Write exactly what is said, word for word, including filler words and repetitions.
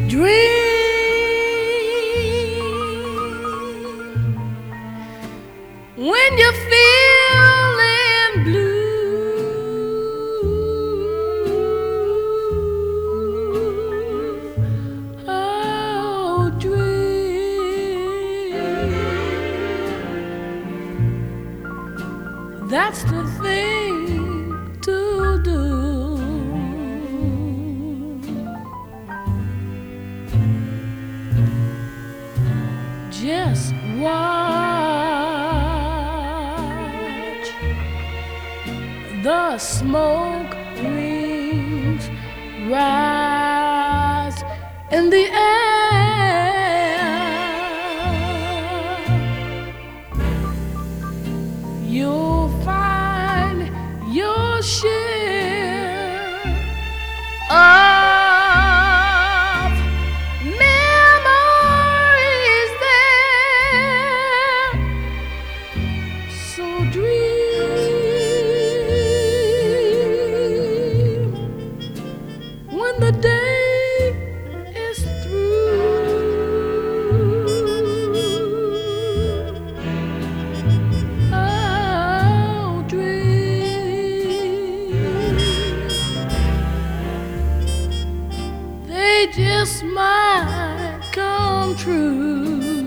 Dream when you're feeling blue. Oh, dream. That's the thing to do. Just watch the smoke rings rise in the air. You'll find your share of So dream when the day is through. Oh, dream. They just might come true.